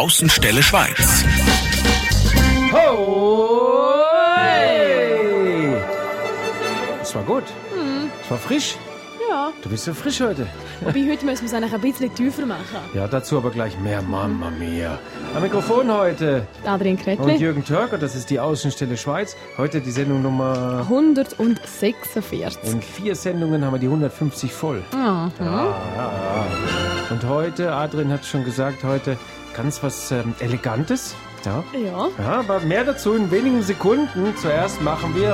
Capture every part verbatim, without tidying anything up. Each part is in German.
Außenstelle Schweiz. Ho! Hey! Das war gut. Mhm. Das war frisch. Ja. Du bist so frisch heute. Wobei, heute müssen wir es eigentlich ein bisschen tiefer machen. Ja, dazu aber gleich mehr. Mamma mia. Am Mikrofon heute Adrian und Kretli. Jürgen Törker, das ist die Außenstelle Schweiz. Heute die Sendung Nummer... hundertsechsundvierzig. In vier Sendungen haben wir die hundertfünfzig voll. Aha. Ja, ja, ja. Und heute, Adrian hat schon gesagt, heute ganz was ähm, Elegantes. Ja. Ja. Ja, aber mehr dazu in wenigen Sekunden. Zuerst machen wir...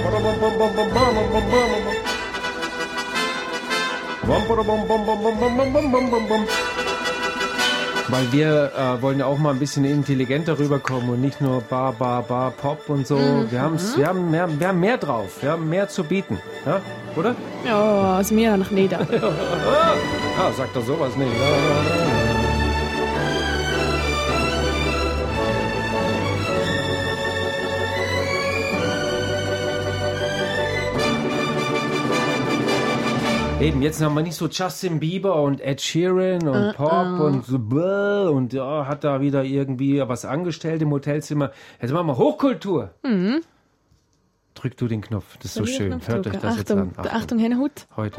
Weil wir äh, wollen ja auch mal ein bisschen intelligenter rüberkommen und nicht nur Bar, Bar, Bar, Pop und so. Mhm. Wir, haben's, wir, haben mehr, wir haben mehr drauf, wir haben mehr zu bieten. Ja, oder? Ja, also mir eigentlich nicht. Aber. Ah, sag doch sowas nicht. Eben, jetzt haben wir nicht so Justin Bieber und Ed Sheeran und uh, Pop uh. und so bläh und ja, hat da wieder irgendwie was angestellt im Hotelzimmer. Jetzt machen wir Hochkultur. Mhm. Drück du den Knopf, das ist so schön. Hört euch das Achtung, jetzt an. Achtung, Achtung Hennehut. Heute.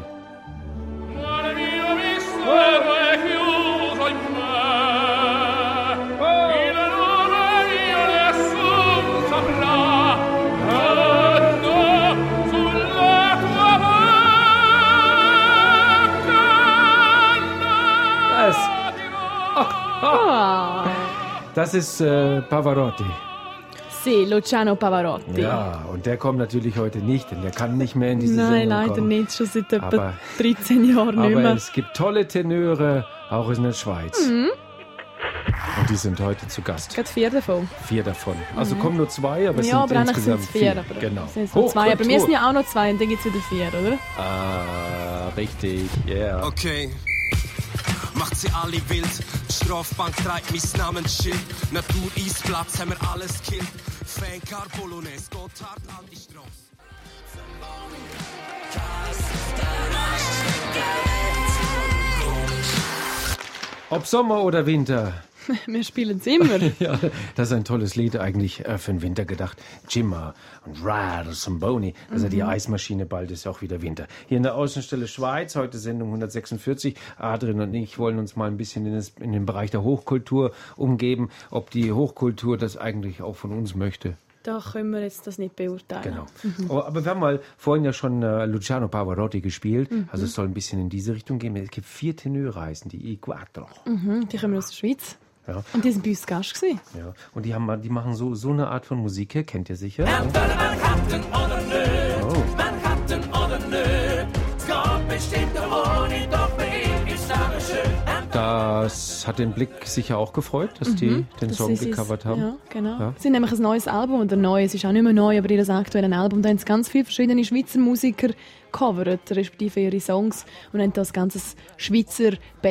Das ist äh, Pavarotti. Sì, Luciano Pavarotti. Ja, und der kommt natürlich heute nicht, denn der kann nicht mehr in diese Nein, Sendung leider kommen. nicht, schon seit etwa aber, dreizehn Jahren nicht mehr. Aber es gibt tolle Tenöre, auch in der Schweiz. Mhm. Und die sind heute zu Gast. Gerade vier davon. Vier davon. Also mhm. kommen nur zwei, aber es ja, sind aber insgesamt sind vier. vier. Aber genau. Sind nur zwei, aber wir sind ja auch noch zwei und dann gibt es wieder vier, oder? Ah, richtig, ja. Yeah. Okay. Macht sie alle wild, die Strafbank trägt mein Namensschild. Natur, Eisplatz, haben wir alles killt. Fancar, Polonaise, Gotthard an die Straße. Ob Sommer oder Winter. Wir spielen es immer. Ja, das ist ein tolles Lied eigentlich äh, für den Winter gedacht. Jimmer und Rad und Boni. Also mhm. die Eismaschine, bald ist auch wieder Winter. Hier in der Außenstelle Schweiz, heute Sendung hundertsechsundvierzig. Adrian und ich wollen uns mal ein bisschen in, das, in den Bereich der Hochkultur umgeben. Ob die Hochkultur das eigentlich auch von uns möchte. Da können wir jetzt das nicht beurteilen. Genau. Mhm. Oh, aber wir haben mal vorhin ja schon äh, Luciano Pavarotti gespielt. Mhm. Also es soll ein bisschen in diese Richtung gehen. Es gibt vier Tenöre, heißen die I Quattro. Mhm, die kommen aus der Schweiz. Ja. Und die sind bei uns Gast gewesen. Ja. Und die, haben, die machen so, so eine Art von Musik hier, kennt ihr sicher? Manhattan oder nö, oh. Manhattan oder nö, es geht bestimmt ohne, doch bei ihm ist alles schön. Das hat den Blick sicher auch gefreut, dass die mhm, den das Song ist gecovert es. haben. Ja, genau. Ja. Sie sind nämlich ein neues Album, oder neu, es ist auch nicht mehr neu, aber ihr aktuelles Album, da haben ganz viele verschiedene Schweizer Musiker gecovert, respektive ihre Songs, und haben das ganze Schweizer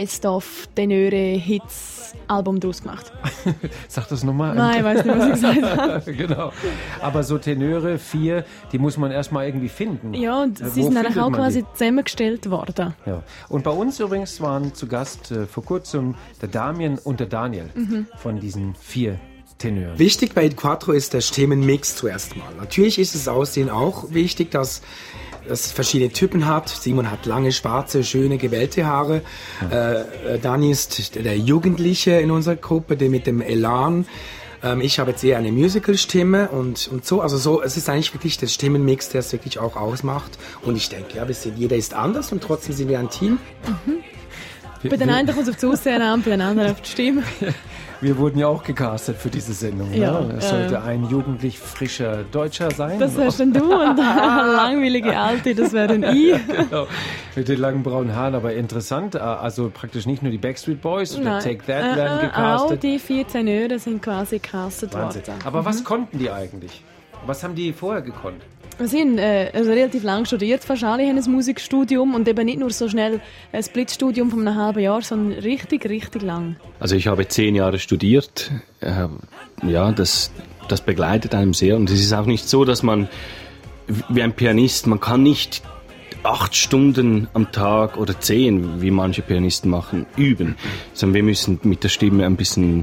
Best-of-Tenöre-Hits-Album daraus gemacht. Sag das nochmal. Nein, ich weiß nicht, was ich gesagt habe. Genau. Aber so Tenöre, vier, die muss man erstmal irgendwie finden. Ja, und äh, sie sind eigentlich auch quasi die? zusammengestellt worden. Ja. Und bei uns übrigens waren zu Gast äh, vor kurzem der Damian und der Daniel mhm. von diesen vier Tenören. Wichtig bei Quattro ist der Stimmenmix zuerst mal. Natürlich ist das Aussehen auch wichtig, dass es verschiedene Typen hat. Simon hat lange, schwarze, schöne, gewellte Haare. Ja. Äh, Dani ist der Jugendliche in unserer Gruppe, der mit dem Elan. Ähm, ich habe jetzt eher eine Musical-Stimme und, und so. Also so, es ist eigentlich wirklich der Stimmenmix, der es wirklich auch ausmacht. Und ich denke, ja, wir sind, jeder ist anders und trotzdem sind wir ein Team. Mhm. Bei den einen kommt es auf das Aussehen an, bei den anderen auf die Stimme. Wir wurden ja auch gecastet für diese Sendung. Ja, ne? Es sollte ein jugendlich frischer Deutscher sein. Das wärst dann du und eine langweilige Alte, das wäre dann ich. Genau. Mit den langen braunen Haaren, aber interessant. Also praktisch nicht nur die Backstreet Boys oder Nein. Take That äh, werden gecastet. Auch die vier Tenöre sind quasi gecastet Wahnsinn. worden. Aber mhm. was konnten die eigentlich? Was haben die vorher gekonnt? Sie haben äh, also relativ lang studiert, fast alle haben ein Musikstudium und eben nicht nur so schnell ein Splitstudium von einem halben Jahr, sondern richtig, richtig lang. Also ich habe zehn Jahre studiert, äh, ja, das, das begleitet einem sehr und es ist auch nicht so, dass man wie ein Pianist, man kann nicht acht Stunden am Tag oder zehn, wie manche Pianisten machen, üben, sondern wir müssen mit der Stimme ein bisschen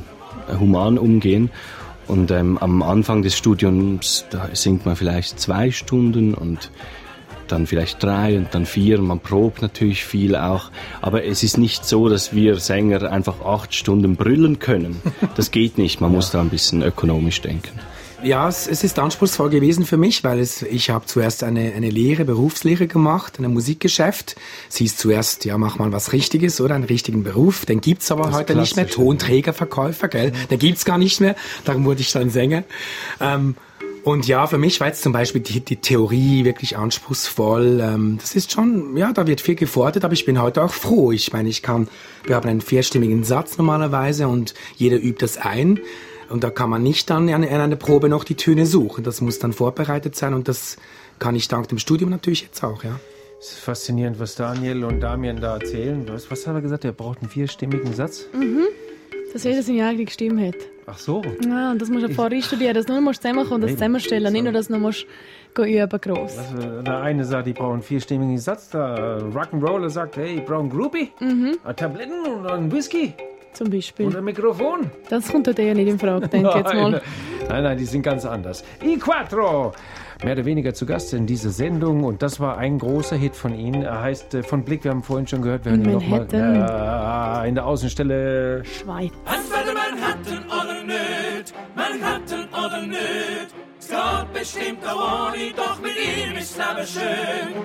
human umgehen. Und ähm, am Anfang des Studiums, da singt man vielleicht zwei Stunden und dann vielleicht drei und dann vier. Man probt natürlich viel auch. Aber es ist nicht so, dass wir Sänger einfach acht Stunden brüllen können. Das geht nicht. Man muss da ein bisschen ökonomisch denken. Ja, es, es ist anspruchsvoll gewesen für mich, weil es, ich habe zuerst eine, eine Lehre, Berufslehre gemacht, in einem Musikgeschäft. Es hieß zuerst, ja, mach mal was Richtiges oder einen richtigen Beruf. Den gibt's aber das heute nicht mehr. Tonträgerverkäufer, gell? Mhm. Den gibt's gar nicht mehr. Darum wurde ich dann Sänger. Ähm, und ja, für mich war jetzt zum Beispiel die, die Theorie wirklich anspruchsvoll. Ähm, das ist schon, ja, da wird viel gefordert, aber ich bin heute auch froh. Ich meine, ich kann, wir haben einen vierstimmigen Satz normalerweise und jeder übt das ein. Und da kann man nicht dann in einer Probe noch die Töne suchen. Das muss dann vorbereitet sein und das kann ich dank dem Studium natürlich jetzt auch, ja. Es ist faszinierend, was Daniel und Damian da erzählen. Was, was hat er gesagt? Er braucht einen vierstimmigen Satz? Mhm. Dass jeder seine eigene Stimme hat. Ach so. Ja, und das musst du vorher studieren, dass du nur zusammenkommen und das zusammenstellen, nicht nur, dass du noch musst üben gross. Also, der eine sagt, ich brauche einen vierstimmigen Satz. Der Rock'n'Roller sagt, hey, ich brauche einen Groupie, mhm. Tabletten und einen Whisky. Zum Beispiel. Oder ein Mikrofon. Das kommt dort eher nicht in Frage, denke ich jetzt mal. Nein, nein, die sind ganz anders. I Quattro! Mehr oder weniger zu Gast in dieser Sendung und das war ein großer Hit von Ihnen. Er heißt äh, von Blick, wir haben vorhin schon gehört, wir hören ihn nochmal äh, in der Außenstelle Schweiz. Entweder Manhattan oder nicht, Manhattan oder nicht. Es geht bestimmt auch ohne, doch mit ihm ist das Leben schön.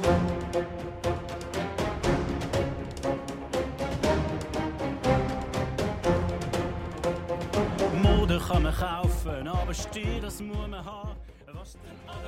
Mode kann man kaufen, aber Stil, das muss man haben. Was denn oder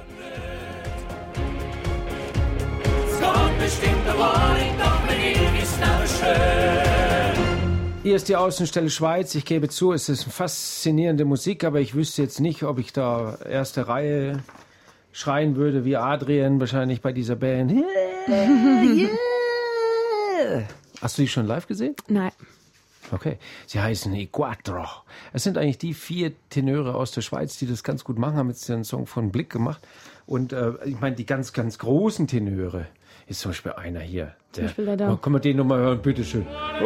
nicht? Es geht bestimmt auch ohne, doch mit ihm ist das Leben schön. Hier ist die Außenstelle Schweiz. Ich gebe zu, es ist faszinierende Musik, aber ich wüsste jetzt nicht, ob ich da erste Reihe schreien würde wie Adrian wahrscheinlich bei dieser Band. Yeah, yeah. Hast du die schon live gesehen? Nein. Okay. Sie heißen I Quattro. Es sind eigentlich die vier Tenöre aus der Schweiz, die das ganz gut machen, haben jetzt einen Song von Blick gemacht. Und äh, ich meine, die ganz, ganz großen Tenöre ist zum Beispiel einer hier. Der, zum Beispiel der da. Oh, können wir den nochmal hören, bitteschön.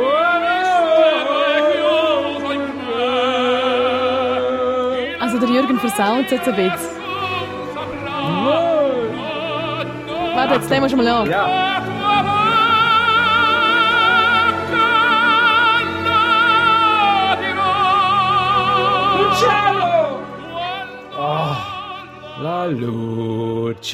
Also der Jürgen versaut jetzt ein bisschen. Warte, jetzt nehmen wir schon mal an. Ja. Oh, La Luce.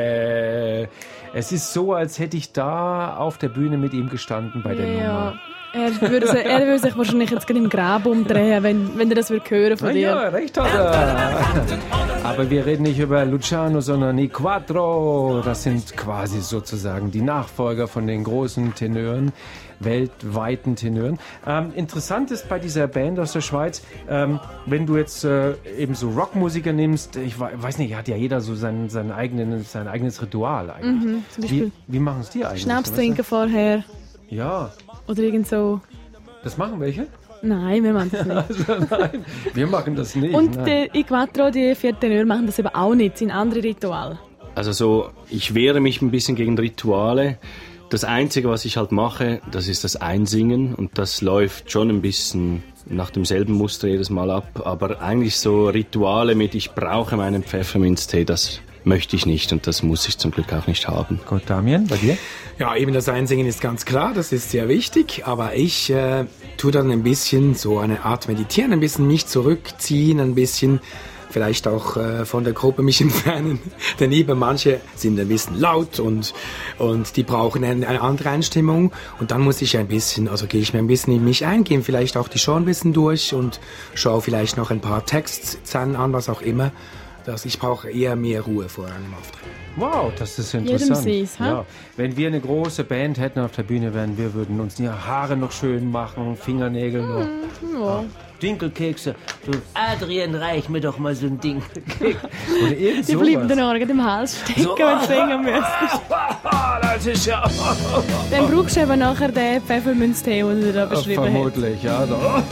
Es ist so, als hätte ich da auf der Bühne mit ihm gestanden bei der ja. Nummer. Er würde, sich, er würde sich wahrscheinlich jetzt gerade im Grab umdrehen, wenn, wenn er das würde hören von Na dir. Ja, recht hat er. Aber wir reden nicht über Luciano, sondern I Quattro. Das sind quasi sozusagen die Nachfolger von den großen Tenören, weltweiten Tenören. Ähm, interessant ist bei dieser Band aus der Schweiz, ähm, wenn du jetzt äh, eben so Rockmusiker nimmst, ich weiß nicht, hat ja jeder so sein, sein, eigenen, sein eigenes Ritual eigentlich. Mhm, zum Beispiel Wie, wie machen es die eigentlich? Schnaps weißt du? trinken vorher. Ja. Oder irgend so. Das machen welche? Nein, wir machen das nicht. Also, nein, wir machen das nicht. Und nein. die I Quattro, die vier Tenöre, machen das eben auch nicht. Das sind andere Rituale. Also so, ich wehre mich ein bisschen gegen Rituale. Das Einzige, was ich halt mache, das ist das Einsingen und das läuft schon ein bisschen nach demselben Muster jedes Mal ab. Aber eigentlich so Rituale mit ich brauche meinen Pfefferminztee, das möchte ich nicht und das muss ich zum Glück auch nicht haben. Gut, Damian, bei dir? Ja, eben das Einsingen ist ganz klar, das ist sehr wichtig, aber ich äh, tue dann ein bisschen so eine Art Meditieren, ein bisschen mich zurückziehen, ein bisschen vielleicht auch äh, von der Gruppe mich entfernen, denn eben manche sind ein bisschen laut und, und die brauchen eine, eine andere Einstimmung und dann muss ich ein bisschen, also gehe ich mir ein bisschen in mich eingehen, vielleicht auch die Show ein bisschen durch und schaue vielleicht noch ein paar Textzeilen an, was auch immer. Dass ich brauche eher mehr Ruhe vor einem Auftritt. Wow, das ist interessant. Jedem sie's, ha? Ja. Wenn wir eine große Band hätten auf der Bühne, wären wir würden uns die Haare noch schön machen, Fingernägel noch. Ja. Dinkelkekse. Du, Adrian, reich mir doch mal so ein Dinkelkeks. Oder irgend Die sowas. bleiben dann auch im Hals stecken, So. wenn du singen müsstest. Das ist ja... Dann brauchst du eben nachher den Pfefferminztee, den du da beschrieben hast. Vermutlich, ja.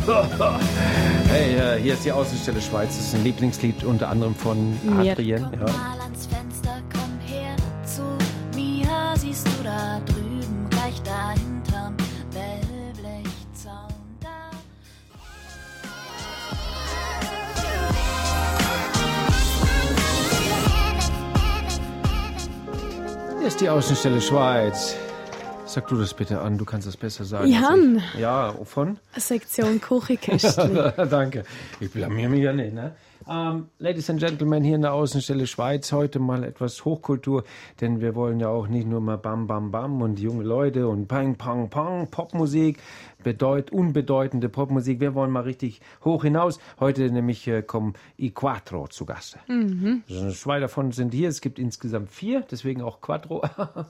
Hey, äh, hier ist die Außenstelle Schweiz. Das ist ein Lieblingslied unter anderem von Mir. Adrian. Komm Ja. mal ans Fenster, komm her zu mir. Siehst du da drüben, gleich dahinterm Wellblichzaun da? ist die Außenstelle Schweiz. Sag du das bitte an, du kannst das besser sagen. Jan. als ich. Ja, wovon? Sektion Küchenkästchen. Danke. Ich blamier mich ja nicht, ne? Um, Ladies and Gentlemen, hier in der Außenstelle Schweiz heute mal etwas Hochkultur, denn wir wollen ja auch nicht nur mal Bam Bam Bam und junge Leute und Pang Pang Pang, Popmusik, bedeut, unbedeutende Popmusik. Wir wollen mal richtig hoch hinaus. Heute nämlich äh, kommen I Quattro zu Gast. Mhm. Zwei davon sind hier, es gibt insgesamt vier, deswegen auch Quattro.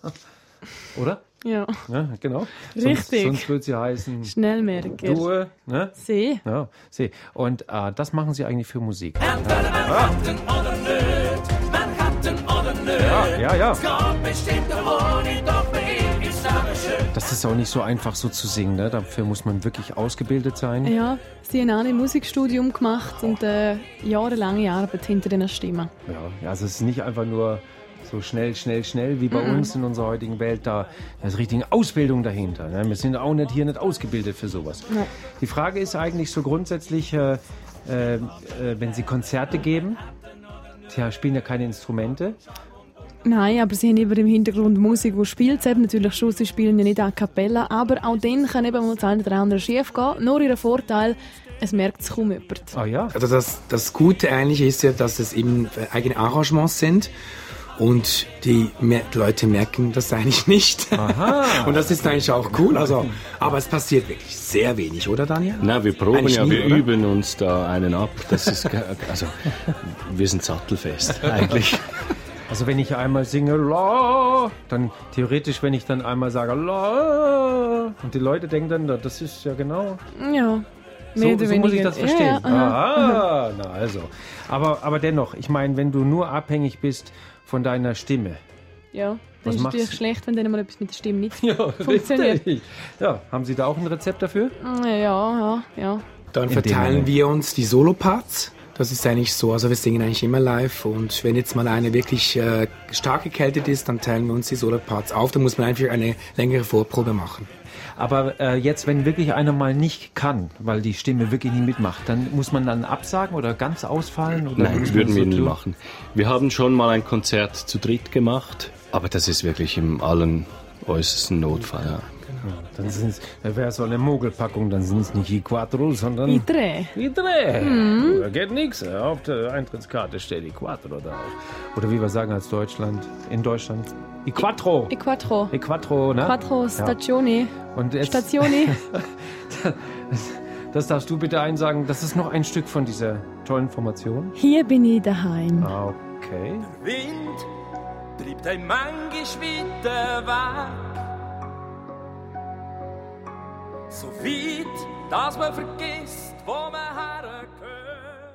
Oder? Ja. Ja, genau. Richtig. Sonst, sonst würde sie heißen Schnellmerker. Due, ne? See. Ja, See. Und äh, das machen sie eigentlich für Musik. Entweder Manhattan oder nicht, Manhattan oder nicht. Ja, ja, ja. Es geht bestimmt eine Wohnung, doch bei ihm ist es schön. Das ist auch nicht so einfach so zu singen, ne? Dafür muss man wirklich ausgebildet sein. Ja, sie haben auch ein Musikstudium gemacht und äh, jahrelange Arbeit hinter den Stimmen. Ja, also es ist nicht einfach nur so schnell, schnell, schnell wie bei mm-mm. uns in unserer heutigen Welt. Da ist richtige Ausbildung dahinter. Ne? Wir sind auch nicht hier nicht ausgebildet für sowas. Ja. Die Frage ist eigentlich so grundsätzlich, äh, äh, wenn Sie Konzerte geben, Sie spielen ja keine Instrumente. Nein, aber sie haben über im Hintergrund Musik, die spielt. Eben natürlich schon, sie spielen ja nicht a cappella, aber auch dann kann eben mal das eine oder andere schief gehen. Nur ihr Vorteil, es merkt es kaum jemand. Ah ja? Also das, das Gute eigentlich ist ja, dass es eben eigene Arrangements sind. Und die Leute merken das eigentlich nicht. Aha. Und das ist eigentlich auch cool. Also, aber es passiert wirklich sehr wenig, oder Daniel? Na, wir proben eigentlich ja, nie, wir oder? üben uns da einen ab. Das ist, also, wir sind sattelfest eigentlich. Also wenn ich einmal singe La, dann theoretisch, wenn ich dann einmal sage La, und die Leute denken dann, das ist ja genau. Ja. So, so muss ich das verstehen. Ja, ja. Aha, na also. Aber, aber dennoch, ich meine, wenn du nur abhängig bist von deiner Stimme. Ja, das was ist natürlich machst? schlecht, wenn dann mal etwas mit der Stimme nicht Ja, funktioniert. richtig. Ja, haben Sie da auch ein Rezept dafür? Ja, ja, ja. Dann In verteilen dem wir uns die Soloparts. Das ist eigentlich so, also wir singen eigentlich immer live und wenn jetzt mal eine wirklich äh, stark gekältet ist, dann teilen wir uns die Soloparts auf. Dann muss man einfach eine längere Vorprobe machen. Aber äh, jetzt, wenn wirklich einer mal nicht kann, weil die Stimme wirklich nicht mitmacht, dann muss man dann absagen oder ganz ausfallen? Oder Nein, muss das man würden wir so nie tun? machen. Wir haben schon mal ein Konzert zu dritt gemacht, aber das ist wirklich im allen äußersten Notfall. Ja. Ja, dann sind's, da wäre so eine Mogelpackung, dann sind es nicht I Quattro, sondern I Tre. I Tre. Mhm. Da geht nichts. Auf der Eintrittskarte steht I Quattro drauf. Oder wie wir sagen als Deutschland, in Deutschland, I Quattro. I Quattro. I Quattro, ne? Quattro Stazioni. Ja. Und jetzt, Stationi. das, das darfst du bitte einsagen, das ist noch ein Stück von dieser tollen Formation. Hier bin ich daheim. Okay. Wind treibt ein manchmal weiter weg. So weit, dass man vergisst, wo man hergehört.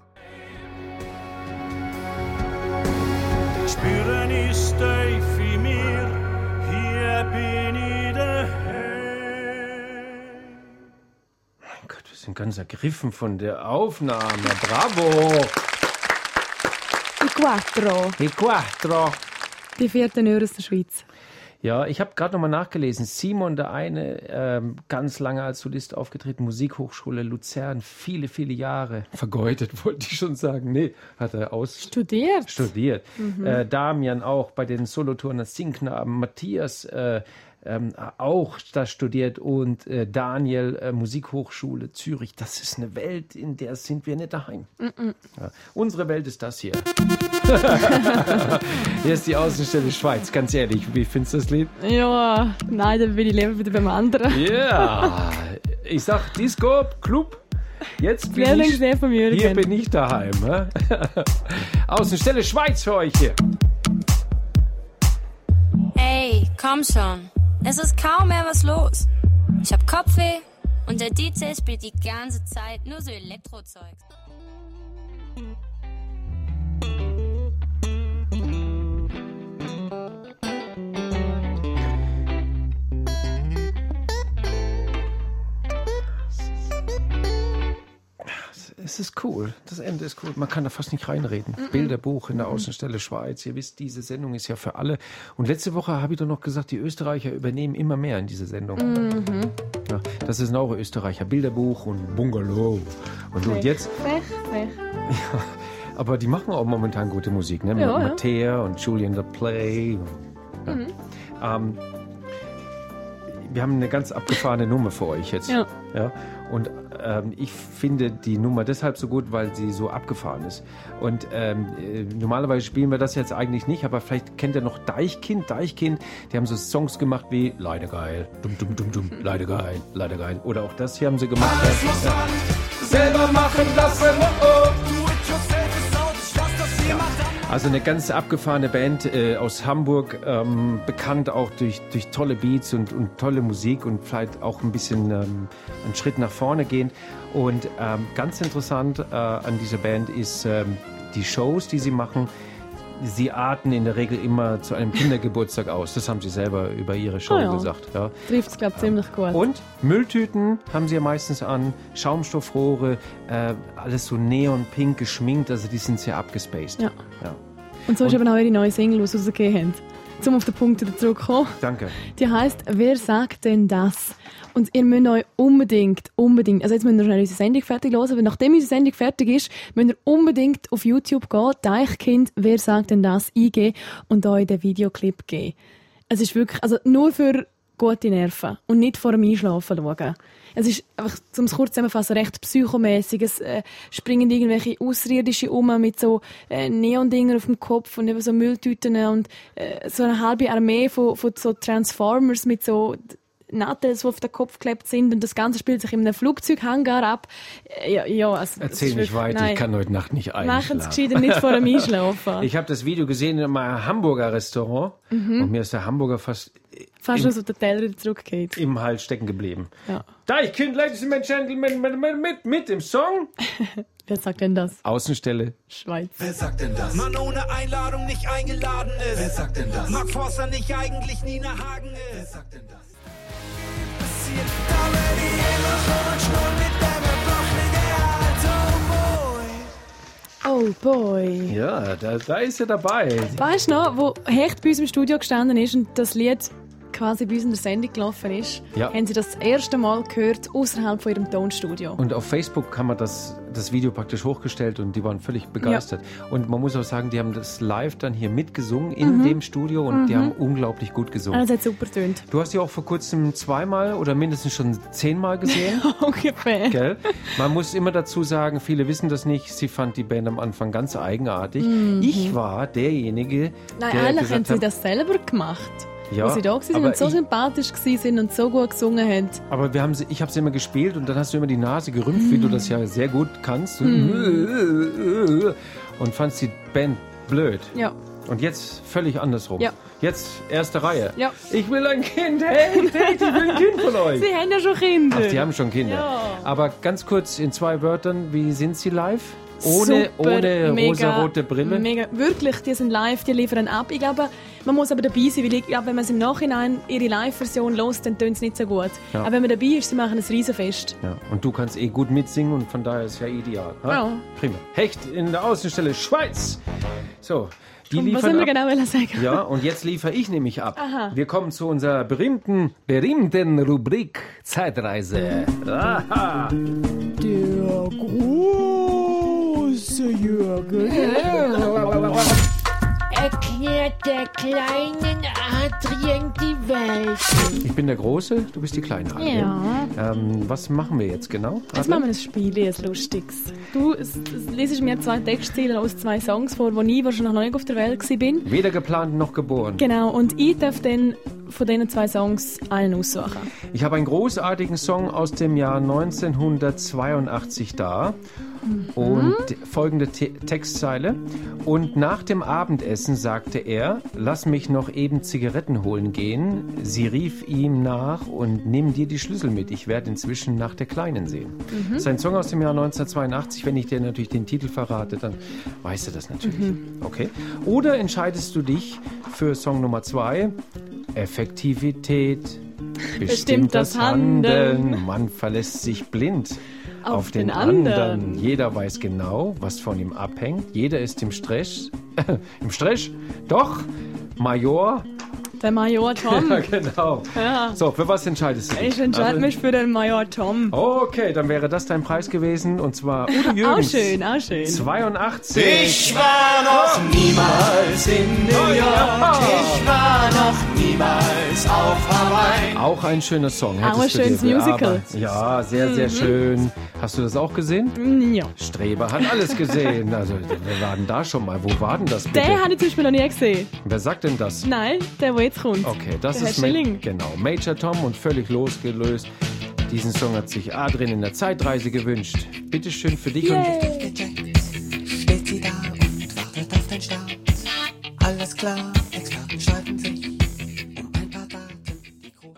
Spüren ist tief in mir, hier bin ich daheim. Mein Gott, wir sind ganz ergriffen von der Aufnahme. Bravo! I Quattro. I Quattro. Die vierten Öre aus der Schweiz. Ja, ich habe gerade nochmal nachgelesen. Simon, der eine, ähm, ganz lange als Solist aufgetreten, Musikhochschule Luzern, viele, viele Jahre. Vergeudet, wollte ich schon sagen. Nee, hat er aus... Studiert. Studiert. Mhm. Äh, Damian auch bei den Solothurner Singknaben. Matthias äh, ähm, auch da studiert und äh, Daniel, äh, Musikhochschule Zürich. Das ist eine Welt, in der sind wir nicht daheim. Mhm. Ja, unsere Welt ist das hier. Hier ist die Außenstelle Schweiz, ganz ehrlich. Wie findest du das Lied? Ja, nein, dann bin ich lieber wieder beim anderen. Ja, yeah. Ich sag Disco, Club. Jetzt bin ich, von mir hier bin ich daheim. Außenstelle Schweiz für euch hier. Ey, komm schon. Es ist kaum mehr was los. Ich hab Kopfweh und der D J spielt die ganze Zeit nur so Elektrozeug. Es ist cool. Das Ende ist cool. Man kann da fast nicht reinreden. Mm-mm. Bilderbuch in der Außenstelle Schweiz. Ihr wisst, diese Sendung ist ja für alle. Und letzte Woche habe ich doch noch gesagt, die Österreicher übernehmen immer mehr in diese Sendung. Mhm. Ja, das ist auch Österreicher. Bilderbuch und Bungalow. Und, und jetzt... Frech, frech. Ja, aber die machen auch momentan gute Musik. Ne? Ja, Mattea ja. und Julian the Play. Ja. Mhm. Ähm, wir haben eine ganz abgefahrene Nummer für euch jetzt. Ja. Ja? Und ähm, ich finde die Nummer deshalb so gut, weil sie so abgefahren ist. Und ähm, äh, normalerweise spielen wir das jetzt eigentlich nicht, aber vielleicht kennt ihr noch Deichkind. Deichkind, die haben so Songs gemacht wie Leider geil, dumm, dumm, dumm, dumm, leider geil, leider geil. Oder auch das hier haben sie gemacht. Alles muss man selber machen lassen. Oh, oh. Do it yourself ist auch nicht was, das jemand anderes. Also eine ganz abgefahrene Band äh, aus Hamburg, ähm, bekannt auch durch, durch tolle Beats und, und tolle Musik und vielleicht auch ein bisschen ähm, einen Schritt nach vorne gehen. Und ähm, ganz interessant äh, an dieser Band ist ähm, die Shows, die sie machen. Sie arten in der Regel immer zu einem Kindergeburtstag aus. Das haben sie selber über ihre Show oh ja. gesagt. Ja. Trifft es, glaube ich, ziemlich gut. Und Mülltüten haben sie ja meistens an, Schaumstoffrohre, äh, alles so neonpink geschminkt, also die sind sehr abgespaced. Ja. Ja. Und so ist eben auch ihre neue Single, die sie rausgegeben haben. Um auf den Punkt wieder zurückzukommen. Danke. Die heisst «Wer sagt denn das?» Und ihr müsst euch unbedingt, unbedingt, also jetzt müsst ihr schnell unsere Sendung fertig hören, weil nachdem unsere Sendung fertig ist, müsst ihr unbedingt auf YouTube gehen, Deichkind «Wer sagt denn das?» eingeben und euch den Videoclip geben. Es ist wirklich, also nur für gute Nerven und nicht vor dem Einschlafen schauen. Es ist einfach, um es kurz zusammenzufassen, recht psychomäßig. Es äh, springen irgendwelche Außerirdische um mit so äh, Neondinger auf dem Kopf und eben so Mülltüten und äh, so eine halbe Armee von, von so Transformers mit so Nattels, die auf den Kopf geklebt sind und das Ganze spielt sich in einem Flugzeughangar ab. Äh, ja, ja, also, Erzähl nicht weiter, nein. Ich kann heute Nacht nicht einschlafen. Machen Sie gescheiter nicht vor dem Einschlafen. Ich habe das Video gesehen in einem Hamburger Restaurant mhm. und mir ist der Hamburger fast Fast schon so der Teller wieder zurückgeht. Im Hals stecken geblieben. Ja. Deichkind, Ladies and Gentlemen, mit, mit, mit im Song. Wer sagt denn das? Außenstelle Schweiz. Wer sagt denn das? Mann ohne Einladung nicht eingeladen ist. Wer sagt denn das? Mark Forster nicht eigentlich Nina Hagen ist. Wer sagt denn das? Passiert da, wenn die immer schon und schnurrt mit deiner Oh Bachlige Alto Boy. boy. Ja, da, da ist er dabei. Weißt du noch, wo Hecht bei uns im Studio gestanden ist und das Lied quasi bei uns in der Sendung gelaufen ist, ja. haben sie das, das erste Mal gehört außerhalb von ihrem Tonstudio. Und auf Facebook haben wir das, das Video praktisch hochgestellt und die waren völlig begeistert. Ja. Und man muss auch sagen, die haben das live dann hier mitgesungen in mhm. dem Studio und mhm. die haben unglaublich gut gesungen. Das hat super tönt. Du hast die auch vor kurzem zweimal oder mindestens schon zehnmal gesehen. Ungefähr. Gell? Man muss immer dazu sagen, viele wissen das nicht, sie fand die Band am Anfang ganz eigenartig. Mhm. Ich war derjenige, Nein, der eigentlich gesagt haben sie hat, das selber gemacht. ja, wo sie da waren und so ich, sympathisch waren und so gut gesungen haben. Aber wir haben sie, ich habe sie immer gespielt und dann hast du immer die Nase gerümpft, mm. wie du das ja sehr gut kannst. Mm. Und fandst die Band blöd. Ja. Und jetzt völlig andersrum. Ja. Jetzt erste Reihe. Ja. Ich will ein Kind, hey, hey, ich will ein Kind von euch. Sie haben ja schon Kinder. Ach, die haben schon Kinder. Ja. Aber ganz kurz in zwei Wörtern, wie sind sie live? Ohne, Super, ohne mega, rosa-rote Brille? Mega, wirklich, die sind live, die liefern ab. Ich glaube, man muss aber dabei sein, weil ich glaube, wenn man es im Nachhinein ihre Live-Version hört, dann tönt es nicht so gut. Ja. Aber wenn man dabei ist, sie machen ein Riesenfest. Ja. Und du kannst eh gut mitsingen und von daher ist es ja ideal. Ha? Ja. Prima. Hecht in der Außenstelle Schweiz. So, die und liefern was soll ab. wir genau sagen? Ja, und jetzt liefere ich nämlich ab. Aha. Wir kommen zu unserer berühmten, berühmten Rubrik Zeitreise. Aha. Der große Jürgen erklärt der kleinen Adrien die Welt. Ich bin der Große, du bist die Kleine. Adrien. Ja. Ähm, was machen wir jetzt genau? Jetzt machen wir ein Spiel, ein lustiges. Du es, es, lesest mir zwei Textziele aus zwei Songs vor, wo ich wahrscheinlich noch nicht auf der Welt war. Weder geplant noch geboren. Genau, und ich darf dann von diesen zwei Songs einen aussuchen. Ich habe einen großartigen Song aus dem Jahr neunzehnhundertzweiundachtzig da. Mhm. Und folgende Te- Textzeile. Und nach dem Abendessen sagte er, lass mich noch eben Zigaretten holen gehen. Sie rief ihm nach und nimm dir die Schlüssel mit. Ich werde inzwischen nach der Kleinen sehen. Mhm. Das ist ein Song aus dem Jahr neunzehnhundertzweiundachtzig. Wenn ich dir natürlich den Titel verrate, dann weißt du das natürlich. Mhm. Okay. Oder entscheidest du dich für Song Nummer zwei? Effektivität bestimmt, bestimmt das Handeln. Handeln. Man verlässt sich blind auf, auf den, den anderen. anderen. Jeder weiß genau, was von ihm abhängt. Jeder ist im Stress. Im Stress? Doch, Major Der Major Tom. Ja, genau. Ja. So, für was entscheidest du dich? Ich entscheide mich für den Major Tom. Okay, dann wäre das dein Preis gewesen. Und zwar Udo Jürgens. Auch schön, auch schön. zweiundachtzig. Ich war noch niemals in New York. Ich war noch niemals auf Hawaii. Auch ein schöner Song. Auch ein hättest du schönes dir- Musical. Aber, ja, sehr, sehr Mhm. schön. Hast du das auch gesehen? Ja. Streber hat alles gesehen. Also, wir waren da schon mal. Wo war denn das bitte? Den habe ich zum Beispiel noch nie gesehen. Wer sagt denn das? Nein, der, der jetzt kommt. Okay, das der ist Herr Ma- Schilling. genau Major Tom und völlig losgelöst. Diesen Song hat sich Adrian in der Zeitreise gewünscht. Bitteschön für dich und Steht sie da und wartet auf den Start. Alles klar, Experten streiten sich. Um ein paar Daten die Crew.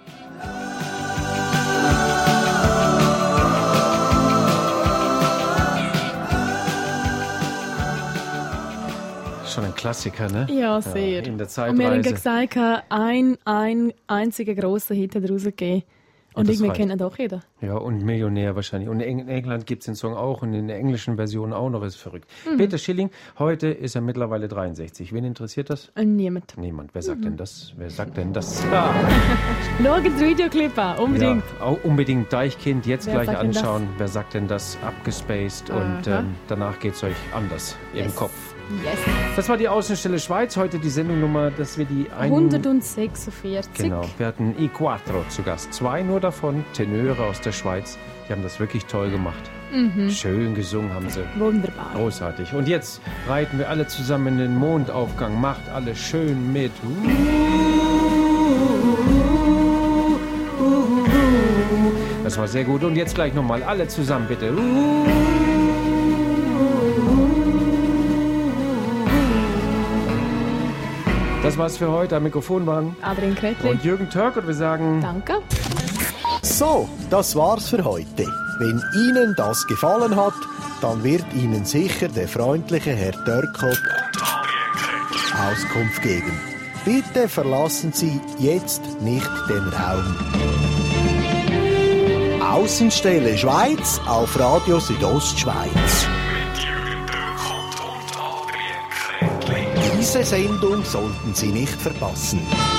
schon ein Klassiker, ne? Ja, sehr. in der Und wir haben Zeitreise. gesagt, ein, ein einziger grosser Hit hat er rausgegeben. Und das irgendwie reicht. kennt ihn doch jeder. Ja, und Millionär wahrscheinlich. Und in England gibt es den Song auch und in der englischen Version auch noch, ist verrückt. Mhm. Peter Schilling, heute ist er mittlerweile dreiundsechzig. Wen interessiert das? Äh, Niemand. Niemand. Wer sagt Mhm. denn das? Wer sagt denn das? Ja, Schaut den Videoclip an, unbedingt. Ja, auch unbedingt Deichkind. Jetzt Wer gleich sagt denn das? anschauen. Wer sagt denn das? Abgespaced. Und Aha. ähm, danach geht es euch anders im Yes. Kopf. Yes. Das war die Außenstelle Schweiz. Heute die Sendungnummer, dass wir die ein... hundertsechsundvierzig. Genau, wir hatten I Quattro zu Gast. Zwei nur davon, Tenöre aus der Schweiz. Die haben das wirklich toll gemacht. Mhm. Schön gesungen haben sie. Wunderbar. Großartig. Und jetzt reiten wir alle zusammen in den Mondaufgang. Macht alle schön mit. Das war sehr gut. Und jetzt gleich nochmal alle zusammen, bitte. Das war's für heute. Am Mikrofon waren Adrian Kretli. und Jürgen Türk und wir sagen... Danke. So, das war's für heute. Wenn Ihnen das gefallen hat, dann wird Ihnen sicher der freundliche Herr Dörkl Auskunft geben. Bitte verlassen Sie jetzt nicht den Raum. Außenstelle Schweiz auf Radio Südostschweiz. Diese Sendung sollten Sie nicht verpassen.